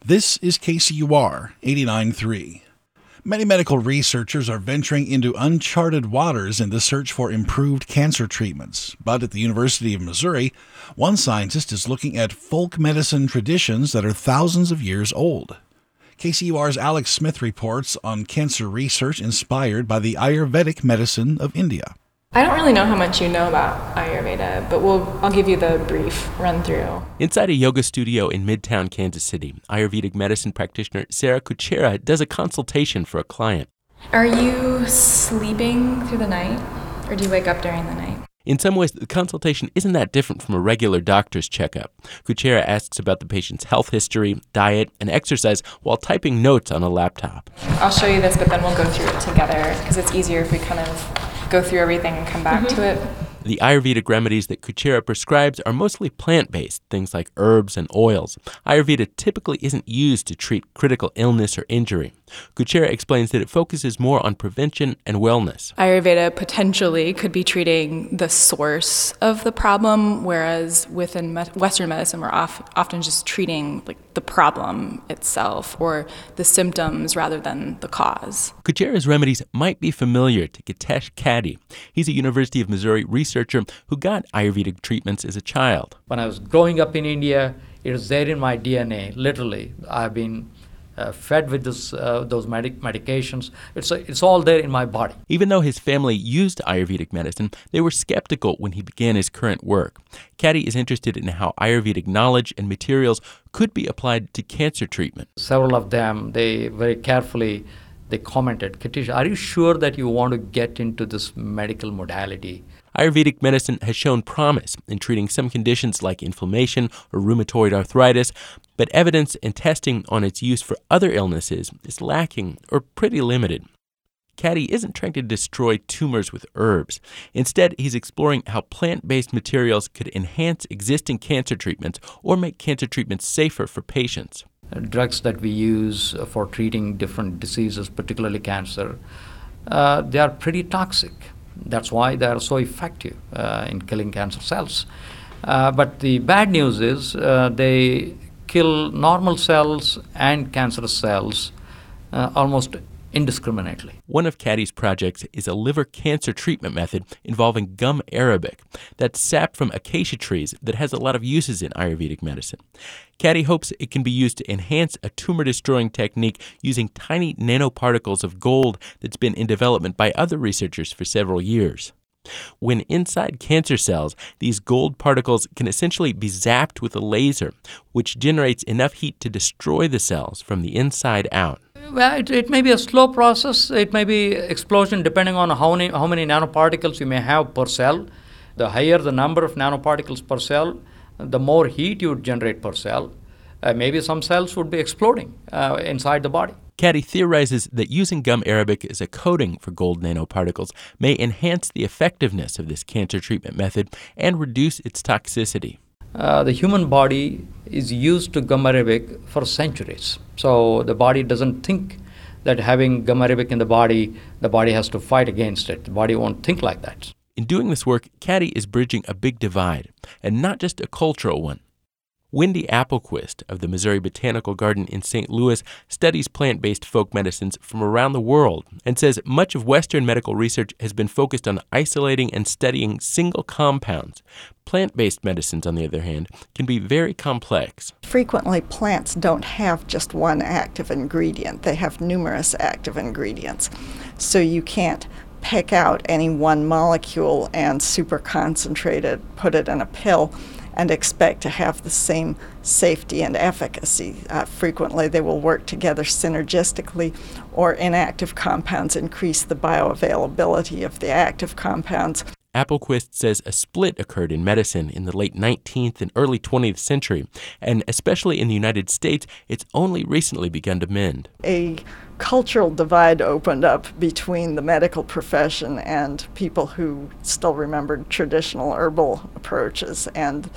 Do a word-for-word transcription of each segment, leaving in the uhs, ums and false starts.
This is K C U R eighty-nine point three. Many medical researchers are venturing into uncharted waters in the search for improved cancer treatments. But at the University of Missouri, one scientist is looking at folk medicine traditions that are thousands of years old. K C U R's Alex Smith reports on cancer research inspired by the Ayurvedic medicine of India. I don't really know how much you know about Ayurveda, but we'll, I'll give you the brief run-through. Inside a yoga studio in Midtown Kansas City, Ayurvedic medicine practitioner Sarah Kuchera does a consultation for a client. Are you sleeping through the night, or do you wake up during the night? In some ways, the consultation isn't that different from a regular doctor's checkup. Kuchera asks about the patient's health history, diet, and exercise while typing notes on a laptop. I'll show you this, but then we'll go through it together, because it's easier if we kind of go through everything and come back mm-hmm. to it. The Ayurvedic remedies that Kuchera prescribes are mostly plant-based, things like herbs and oils. Ayurveda typically isn't used to treat critical illness or injury. Kuchera explains that it focuses more on prevention and wellness. Ayurveda potentially could be treating the source of the problem, whereas within me- Western medicine, we're off- often just treating like the problem itself or the symptoms rather than the cause. Kuchera's remedies might be familiar to Gitesh Kadi. He's a University of Missouri researcher who got Ayurvedic treatments as a child. When I was growing up in India, it was there in my D N A, literally. I've been uh, fed with this, uh, those medic- medications. It's, uh, it's all there in my body. Even though his family used Ayurvedic medicine, they were skeptical when he began his current work. Kadi is interested in how Ayurvedic knowledge and materials could be applied to cancer treatment. Several of them, they very carefully, they commented, Katish, are you sure that you want to get into this medical modality? Ayurvedic medicine has shown promise in treating some conditions like inflammation or rheumatoid arthritis, but evidence and testing on its use for other illnesses is lacking or pretty limited. Kadi isn't trying to destroy tumors with herbs. Instead, he's exploring how plant-based materials could enhance existing cancer treatments or make cancer treatments safer for patients. Drugs that we use for treating different diseases, particularly cancer, uh, they are pretty toxic. That's why they are so effective uh, in killing cancer cells. Uh, but the bad news is uh, they kill normal cells and cancerous cells uh, almost indiscriminately. One of Kadi's projects is a liver cancer treatment method involving gum arabic. That's sap from acacia trees that has a lot of uses in Ayurvedic medicine. Kadi hopes it can be used to enhance a tumor-destroying technique using tiny nanoparticles of gold that's been in development by other researchers for several years. When inside cancer cells, these gold particles can essentially be zapped with a laser, which generates enough heat to destroy the cells from the inside out. Well, it, it may be a slow process. It may be explosion depending on how many, how many nanoparticles you may have per cell. The higher the number of nanoparticles per cell, the more heat you would generate per cell. Uh, maybe some cells would be exploding uh, inside the body. Kadi theorizes that using gum arabic as a coating for gold nanoparticles may enhance the effectiveness of this cancer treatment method and reduce its toxicity. Uh, the human body is used to gum arabic for centuries. So the body doesn't think that having gum arabic in the body, the body has to fight against it. The body won't think like that. In doing this work, Kadi is bridging a big divide, and not just a cultural one. Wendy Applequist of the Missouri Botanical Garden in Saint Louis studies plant-based folk medicines from around the world and says much of Western medical research has been focused on isolating and studying single compounds. Plant-based medicines, on the other hand, can be very complex. Frequently, plants don't have just one active ingredient. They have numerous active ingredients. So you can't pick out any one molecule and super concentrate it, put it in a pill, and expect to have the same safety and efficacy. Uh, frequently, they will work together synergistically, or inactive compounds increase the bioavailability of the active compounds. Applequist says a split occurred in medicine in the late nineteenth and early twentieth century, and especially in the United States, it's only recently begun to mend. A cultural divide opened up between the medical profession and people who still remembered traditional herbal approaches, and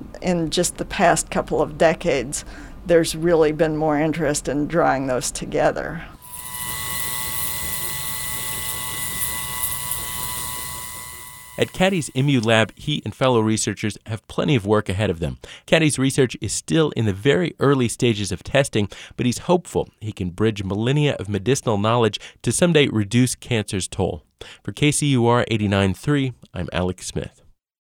in just the past couple of decades, there's really been more interest in drawing those together. At Caddy's Immu Lab, he and fellow researchers have plenty of work ahead of them. Caddy's research is still in the very early stages of testing, but he's hopeful he can bridge millennia of medicinal knowledge to someday reduce cancer's toll. For K C U R eighty-nine point three, I'm Alex Smith.